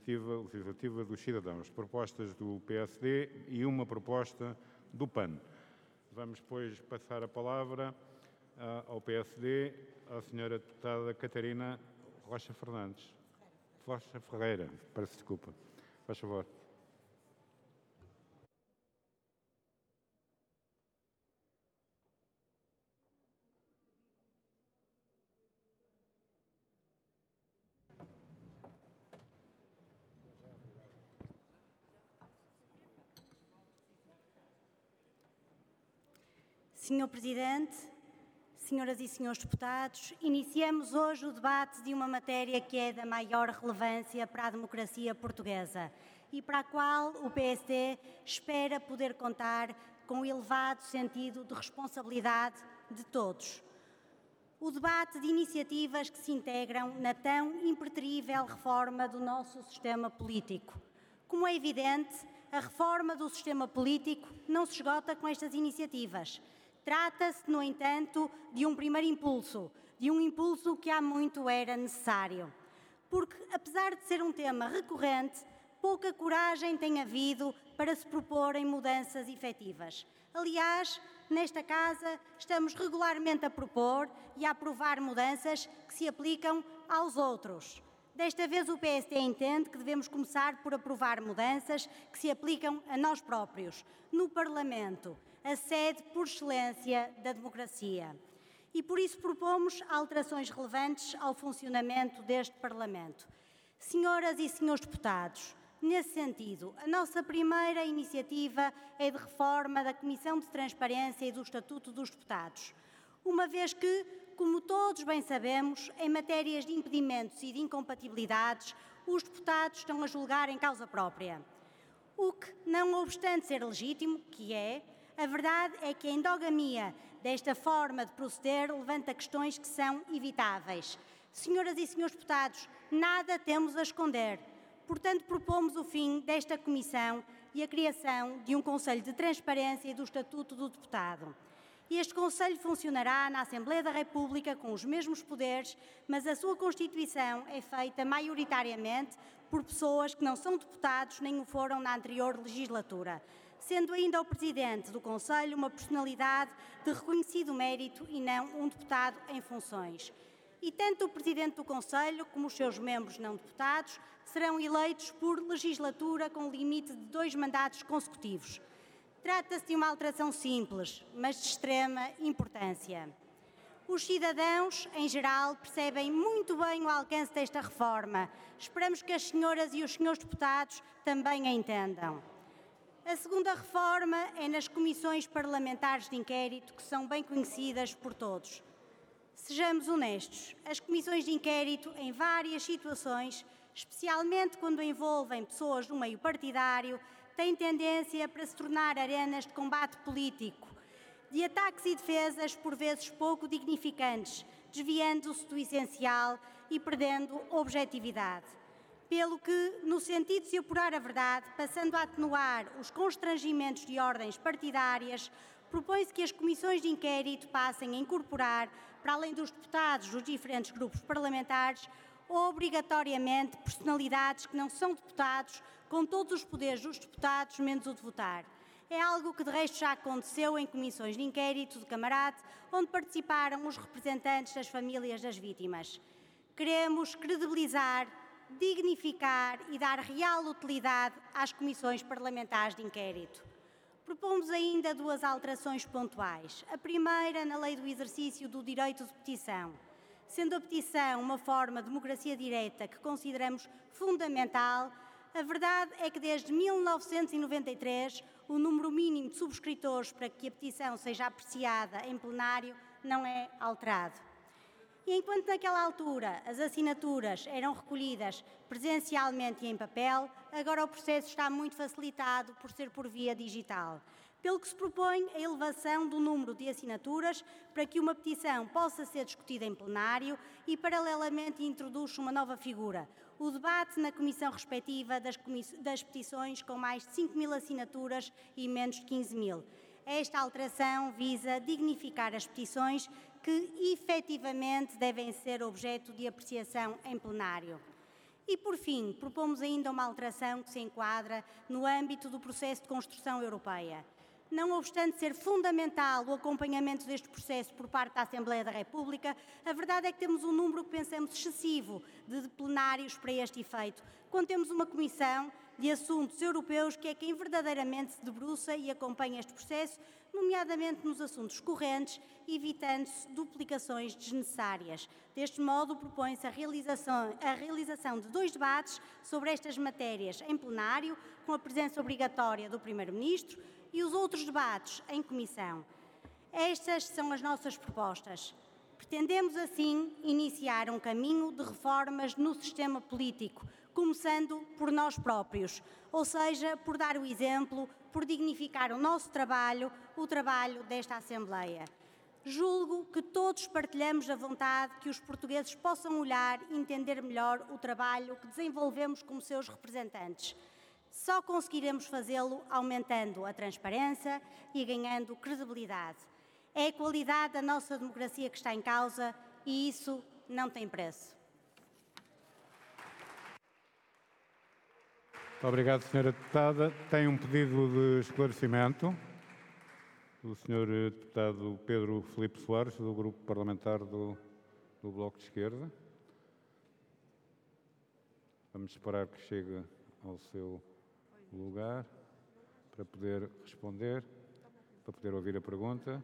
Iniciativa Legislativa dos Cidadãos, propostas do PSD e uma proposta do PAN. Vamos, pois, passar a palavra ao PSD, à senhora deputada Catarina Rocha Ferreira, peço desculpa. Faz favor. Senhor Presidente, senhoras e senhores deputados, iniciamos hoje o debate de uma matéria que é da maior relevância para a democracia portuguesa e para a qual o PSD espera poder contar com o elevado sentido de responsabilidade de todos. O debate de iniciativas que se integram na tão impreterível reforma do nosso sistema político. Como é evidente, a reforma do sistema político não se esgota com estas iniciativas. Trata-se, no entanto, de um primeiro impulso, de um impulso que há muito era necessário. Porque, apesar de ser um tema recorrente, pouca coragem tem havido para se proporem mudanças efetivas. Aliás, nesta Casa, estamos regularmente a propor e a aprovar mudanças que se aplicam aos outros. Desta vez o PSD entende que devemos começar por aprovar mudanças que se aplicam a nós próprios, no Parlamento, a sede por excelência da democracia. E por isso propomos alterações relevantes ao funcionamento deste Parlamento. Senhoras e senhores deputados, nesse sentido, a nossa primeira iniciativa é de reforma da Comissão de Transparência e do Estatuto dos Deputados. Uma vez que, como todos bem sabemos, em matérias de impedimentos e de incompatibilidades, os deputados estão a julgar em causa própria. O que, não obstante ser legítimo, que é, a verdade é que a endogamia desta forma de proceder levanta questões que são evitáveis. Senhoras e senhores deputados, nada temos a esconder. Portanto, propomos o fim desta comissão e a criação de um Conselho de Transparência e do Estatuto do Deputado. Este Conselho funcionará na Assembleia da República com os mesmos poderes, mas a sua constituição é feita maioritariamente por pessoas que não são deputados nem o foram na anterior legislatura, sendo ainda o Presidente do Conselho uma personalidade de reconhecido mérito e não um deputado em funções. E tanto o Presidente do Conselho como os seus membros não deputados serão eleitos por legislatura com limite de 2 mandatos consecutivos. Trata-se de uma alteração simples, mas de extrema importância. Os cidadãos, em geral, percebem muito bem o alcance desta reforma. Esperamos que as senhoras e os senhores deputados também a entendam. A segunda reforma é nas comissões parlamentares de inquérito, que são bem conhecidas por todos. Sejamos honestos, as comissões de inquérito, em várias situações, especialmente quando envolvem pessoas do meio partidário, têm tendência para se tornar arenas de combate político, de ataques e defesas por vezes pouco dignificantes, desviando-se do essencial e perdendo objetividade. Pelo que, no sentido de se apurar a verdade, passando a atenuar os constrangimentos de ordens partidárias, propõe-se que as comissões de inquérito passem a incorporar, para além dos deputados dos diferentes grupos parlamentares, obrigatoriamente personalidades que não são deputados, com todos os poderes dos deputados, menos o de votar. É algo que de resto já aconteceu em comissões de inquérito de camarate, onde participaram os representantes das famílias das vítimas. Queremos credibilizar, dignificar e dar real utilidade às comissões parlamentares de inquérito. Propomos ainda 2 alterações pontuais. A primeira, na lei do exercício do direito de petição. Sendo a petição uma forma de democracia direta que consideramos fundamental, a verdade é que desde 1993 o número mínimo de subscritores para que a petição seja apreciada em plenário não é alterado. E enquanto naquela altura as assinaturas eram recolhidas presencialmente e em papel, agora o processo está muito facilitado por ser por via digital. Pelo que se propõe a elevação do número de assinaturas para que uma petição possa ser discutida em plenário e, paralelamente, introduz uma nova figura, o debate na comissão respectiva das petições com mais de 5.000 assinaturas e menos de 15.000. Esta alteração visa dignificar as petições que, efetivamente, devem ser objeto de apreciação em plenário. E, por fim, propomos ainda uma alteração que se enquadra no âmbito do processo de construção europeia. Não obstante ser fundamental o acompanhamento deste processo por parte da Assembleia da República, a verdade é que temos um número que pensamos excessivo de plenários para este efeito, quando temos uma Comissão de Assuntos Europeus que é quem verdadeiramente se debruça e acompanha este processo, nomeadamente nos assuntos correntes, evitando-se duplicações desnecessárias. Deste modo, propõe-se a realização de 2 debates sobre estas matérias em plenário, com a presença obrigatória do Primeiro-Ministro, e os outros debates em comissão. Estas são as nossas propostas. Pretendemos, assim, iniciar um caminho de reformas no sistema político, começando por nós próprios, ou seja, por dar o exemplo, por dignificar o nosso trabalho, o trabalho desta Assembleia. Julgo que todos partilhamos a vontade que os portugueses possam olhar e entender melhor o trabalho que desenvolvemos como seus representantes. Só conseguiremos fazê-lo aumentando a transparência e ganhando credibilidade. É a qualidade da nossa democracia que está em causa e isso não tem preço. Muito obrigado, Sra. Deputada. Tem um pedido de esclarecimento do Sr. Deputado Pedro Filipe Soares, do Grupo Parlamentar do Bloco de Esquerda. Vamos esperar que chegue ao seu lugar para poder responder, para poder ouvir a pergunta.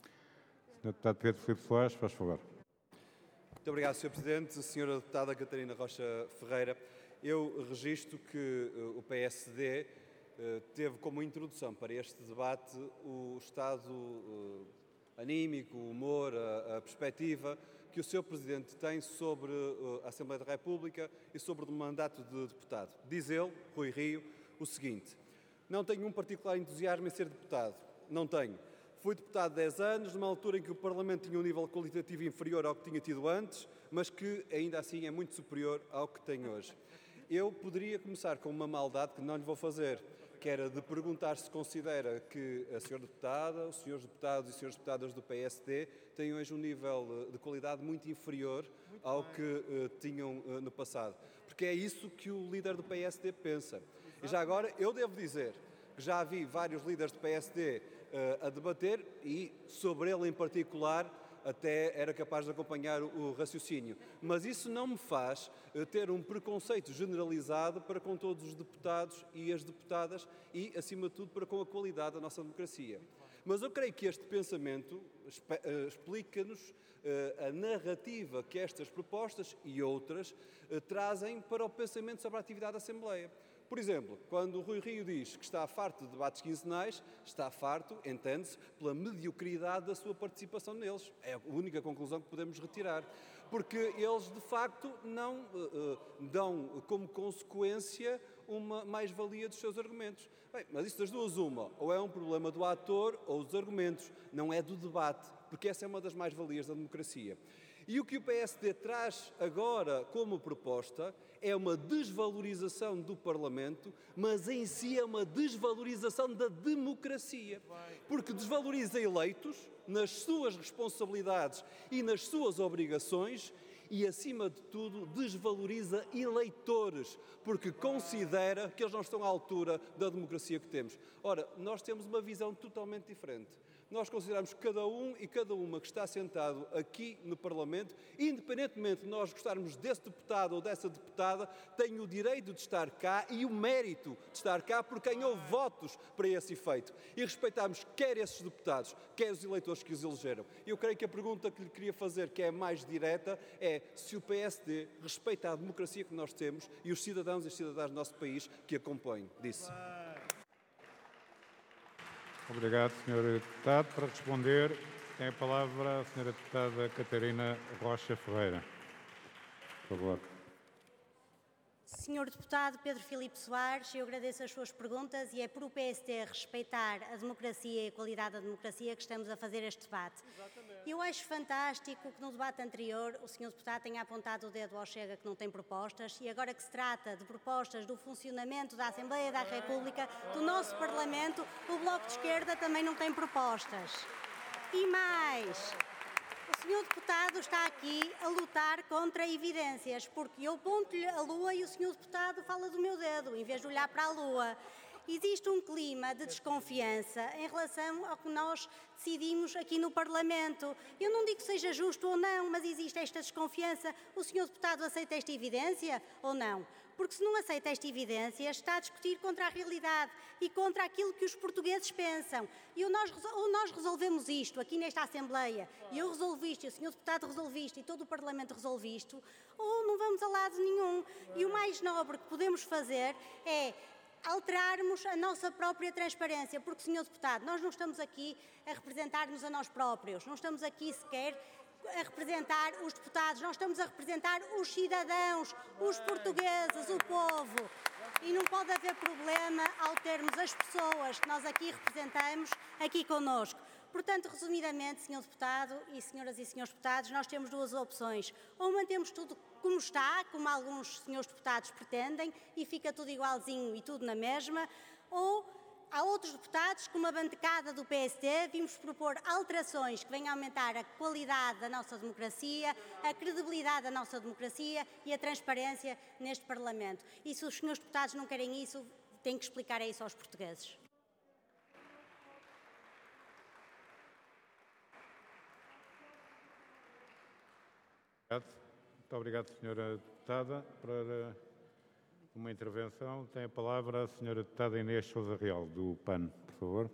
Sr. Deputado Pedro Filipe Soares, faz favor. Muito obrigado, Sr. Presidente. Sra. Deputada Catarina Rocha Ferreira, eu registro que o PSD teve como introdução para este debate o estado anímico, o humor, a perspectiva que o Sr. Presidente tem sobre a Assembleia da República e sobre o mandato de deputado. Diz ele, Rui Rio, o seguinte: não tenho um particular entusiasmo em ser deputado. Não tenho. Fui deputado 10 anos, numa altura em que o Parlamento tinha um nível qualitativo inferior ao que tinha tido antes, mas que ainda assim é muito superior ao que tem hoje. Eu poderia começar com uma maldade que não lhe vou fazer, que era de perguntar se considera que a Sra. Deputada, os Srs. Deputados e Sras. Deputadas do PSD têm hoje um nível de qualidade muito inferior ao que tinham no passado. Porque é isso que o líder do PSD pensa. E já agora, eu devo dizer que já vi vários líderes do PSD a debater e, sobre ele em particular, até era capaz de acompanhar o raciocínio. Mas isso não me faz ter um preconceito generalizado para com todos os deputados e as deputadas e, acima de tudo, para com a qualidade da nossa democracia. Mas eu creio que este pensamento explica-nos a narrativa que estas propostas e outras trazem para o pensamento sobre a atividade da Assembleia. Por exemplo, quando o Rui Rio diz que está farto de debates quinzenais, está farto, entende-se, pela mediocridade da sua participação neles. É a única conclusão que podemos retirar. Porque eles, de facto, não dão como consequência uma mais-valia dos seus argumentos. Bem, mas isso das duas uma, ou é um problema do ator ou dos argumentos, não é do debate, porque essa é uma das mais-valias da democracia. E o que o PSD traz agora como proposta é uma desvalorização do Parlamento, mas em si é uma desvalorização da democracia. Porque desvaloriza eleitos nas suas responsabilidades e nas suas obrigações e, acima de tudo, desvaloriza eleitores, porque considera que eles não estão à altura da democracia que temos. Ora, nós temos uma visão totalmente diferente. Nós consideramos que cada um e cada uma que está sentado aqui no Parlamento, independentemente de nós gostarmos desse deputado ou dessa deputada, tem o direito de estar cá e o mérito de estar cá por quem houve votos para esse efeito. E respeitamos quer esses deputados, quer os eleitores que os elegeram. Eu creio que a pergunta que lhe queria fazer, que é mais direta, é se o PSD respeita a democracia que nós temos e os cidadãos e as cidadãs do nosso país que a compõem. Disse. Obrigado, Sr. Deputado. Para responder, tem a palavra a Sra. Deputada Catarina Rocha Ferreira. Por favor. Sr. Deputado Pedro Filipe Soares, eu agradeço as suas perguntas e é por o PSD respeitar a democracia e a qualidade da democracia que estamos a fazer este debate. Exatamente. Eu acho fantástico que no debate anterior o Sr. Deputado tenha apontado o dedo ao Chega que não tem propostas e agora que se trata de propostas do funcionamento da Assembleia da República, do nosso Parlamento, o Bloco de Esquerda também não tem propostas. E mais, o senhor deputado está aqui a lutar contra evidências, porque eu ponto-lhe a lua e o senhor deputado fala do meu dedo, em vez de olhar para a lua. Existe um clima de desconfiança em relação ao que nós decidimos aqui no Parlamento. Eu não digo que seja justo ou não, mas existe esta desconfiança. O senhor deputado aceita esta evidência ou não? Porque se não aceita esta evidência, está a discutir contra a realidade e contra aquilo que os portugueses pensam. E ou nós resolvemos isto aqui nesta Assembleia, e eu resolvo isto, e o senhor deputado resolve isto, e todo o Parlamento resolve isto, ou não vamos a lado nenhum. E o mais nobre que podemos fazer é alterarmos a nossa própria transparência, porque, senhor deputado, nós não estamos aqui a representar-nos a nós próprios, não estamos aqui sequer a representar os deputados, nós estamos a representar os cidadãos, os portugueses, o povo. E não pode haver problema ao termos as pessoas que nós aqui representamos aqui connosco. Portanto, resumidamente, senhor deputado e senhoras e senhores deputados, nós temos duas opções. Ou mantemos tudo como está, como alguns senhores deputados pretendem, e fica tudo igualzinho e tudo na mesma, ou há outros deputados, como a bancada do PSD, vimos propor alterações que venham aumentar a qualidade da nossa democracia, a credibilidade da nossa democracia e a transparência neste Parlamento. E se os senhores deputados não querem isso, têm que explicar isso aos portugueses. Muito obrigado, senhora deputada. Para uma intervenção, tem a palavra a senhora deputada Inês Sousa Real, do PAN, por favor.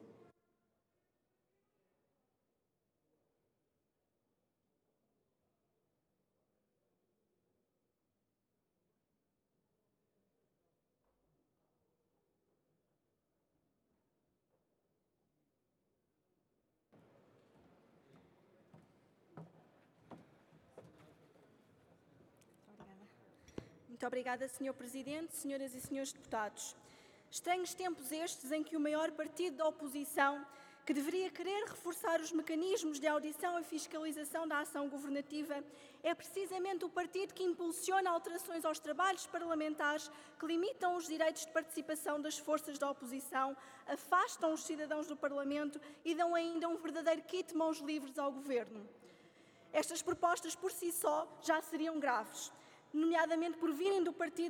Muito obrigada, Sr. Presidente, senhoras e senhores deputados. Estranhos tempos estes em que o maior partido da oposição, que deveria querer reforçar os mecanismos de audição e fiscalização da ação governativa, é precisamente o partido que impulsiona alterações aos trabalhos parlamentares que limitam os direitos de participação das forças da oposição, afastam os cidadãos do Parlamento e dão ainda um verdadeiro kit mãos livres ao Governo. Estas propostas por si só já seriam graves, nomeadamente por virem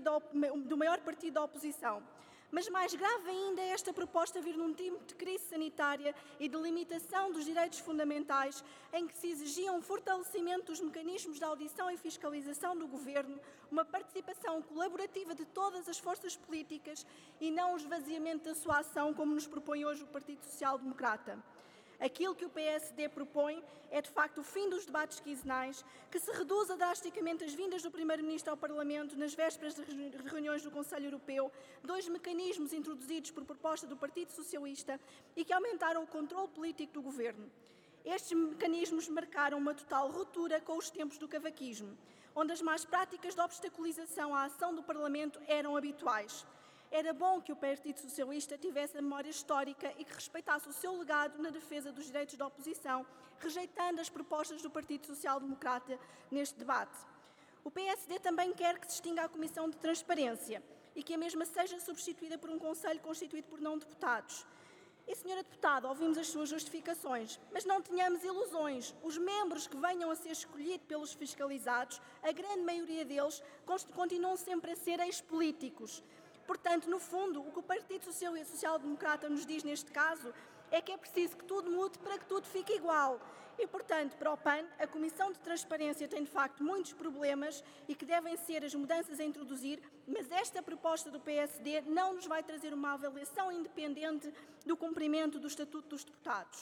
do maior partido da oposição. Mas mais grave ainda é esta proposta vir num tempo de crise sanitária e de limitação dos direitos fundamentais, em que se exigia um fortalecimento dos mecanismos de audição e fiscalização do Governo, uma participação colaborativa de todas as forças políticas e não o esvaziamento da sua ação, como nos propõe hoje o Partido Social Democrata. Aquilo que o PSD propõe é, de facto, o fim dos debates quinzenais, que se reduza drasticamente as vindas do Primeiro-Ministro ao Parlamento nas vésperas de reuniões do Conselho Europeu, dois mecanismos introduzidos por proposta do Partido Socialista e que aumentaram o controle político do Governo. Estes mecanismos marcaram uma total ruptura com os tempos do cavaquismo, onde as más práticas de obstaculização à ação do Parlamento eram habituais. Era bom que o Partido Socialista tivesse a memória histórica e que respeitasse o seu legado na defesa dos direitos da oposição, rejeitando as propostas do Partido Social Democrata neste debate. O PSD também quer que se extinga a Comissão de Transparência e que a mesma seja substituída por um Conselho constituído por não deputados. E, senhora deputada, ouvimos as suas justificações, mas não tenhamos ilusões. Os membros que venham a ser escolhidos pelos fiscalizados, a grande maioria deles, continuam sempre a ser ex-políticos. Portanto, no fundo, o que o Partido Social Democrata nos diz neste caso é que é preciso que tudo mude para que tudo fique igual. E, portanto, para o PAN, a Comissão de Transparência tem, de facto, muitos problemas e que devem ser as mudanças a introduzir, mas esta proposta do PSD não nos vai trazer uma avaliação independente do cumprimento do Estatuto dos Deputados.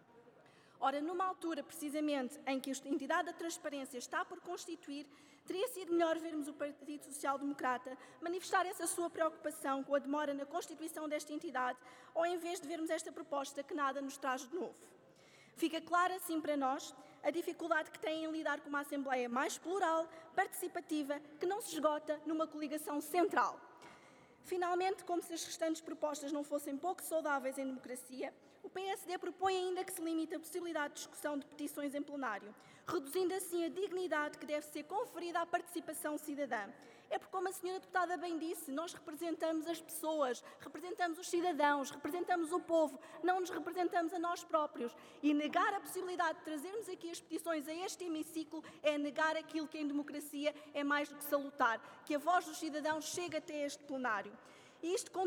Ora, numa altura, precisamente, em que a entidade da transparência está por constituir, teria sido melhor vermos o Partido Social Democrata manifestar essa sua preocupação com a demora na constituição desta entidade, ou em vez de vermos esta proposta que nada nos traz de novo. Fica clara, assim, para nós, a dificuldade que têm em lidar com uma Assembleia mais plural, participativa, que não se esgota numa coligação central. Finalmente, como se as restantes propostas não fossem pouco saudáveis em democracia, o PSD propõe ainda que se limite a possibilidade de discussão de petições em plenário, reduzindo assim a dignidade que deve ser conferida à participação cidadã. É porque, como a senhora deputada bem disse, nós representamos as pessoas, representamos os cidadãos, representamos o povo, não nos representamos a nós próprios. E negar a possibilidade de trazermos aqui as petições a este hemiciclo é negar aquilo que em democracia é mais do que salutar, que a voz dos cidadãos chegue até este plenário. E isto